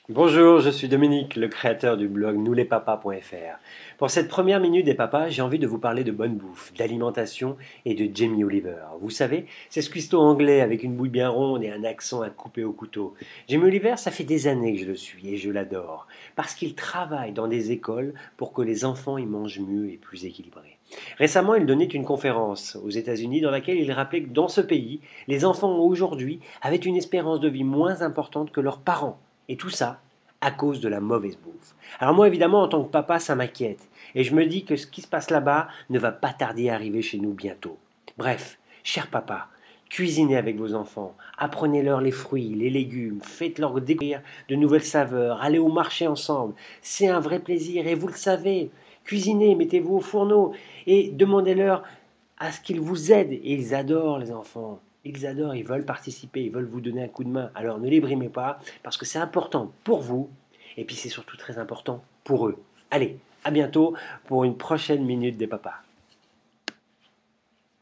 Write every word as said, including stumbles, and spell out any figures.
Bonjour, je suis Dominique, le créateur du blog nous les papas point f r. Pour cette première minute des papas, j'ai envie de vous parler de bonne bouffe, d'alimentation et de Jamie Oliver. Vous savez, c'est ce cuistot anglais avec une bouille bien ronde et un accent à couper au couteau. Jamie Oliver, ça fait des années que je le suis et je l'adore, parce qu'il travaille dans des écoles pour que les enfants y mangent mieux et plus équilibré. Récemment, il donnait une conférence aux États-Unis dans laquelle il rappelait que dans ce pays, les enfants aujourd'hui avaient une espérance de vie moins importante que leurs parents. Et tout ça à cause de la mauvaise bouffe. Alors moi, évidemment, en tant que papa, ça m'inquiète. Et je me dis que ce qui se passe là-bas ne va pas tarder à arriver chez nous bientôt. Bref, cher papa, cuisinez avec vos enfants, apprenez-leur les fruits, les légumes, faites-leur découvrir de nouvelles saveurs, allez au marché ensemble. C'est un vrai plaisir et vous le savez. Cuisinez, mettez-vous au fourneau et demandez-leur à ce qu'ils vous aident. Et ils adorent les enfants. Ils adorent, ils veulent participer, ils veulent vous donner un coup de main. Alors ne les brimez pas, parce que c'est important pour vous, et puis c'est surtout très important pour eux. Allez, à bientôt pour une prochaine minute des papas.